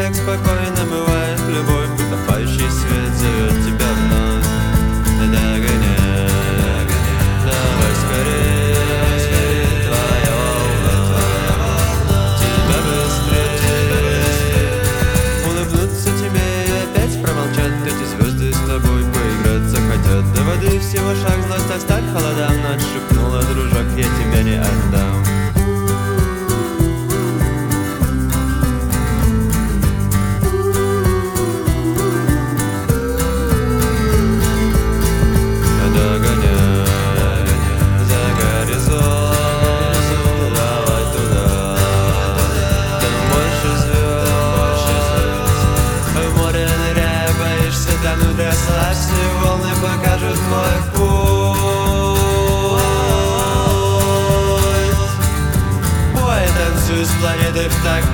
как спокойно бывает любовь. Утопающий свет зовет тебя вновь. Догоняй, давай скорее, твоя волна, тебя быстрее. Улыбнуться тебе и опять промолчат. Эти звезды с тобой поиграть захотят. До воды всего шаг, злость оставь холодам. Ночь шепнула: дружок, я тебя не отдам. Расслабься, волны покажут твой путь. Бой, танцуй с планетой в такт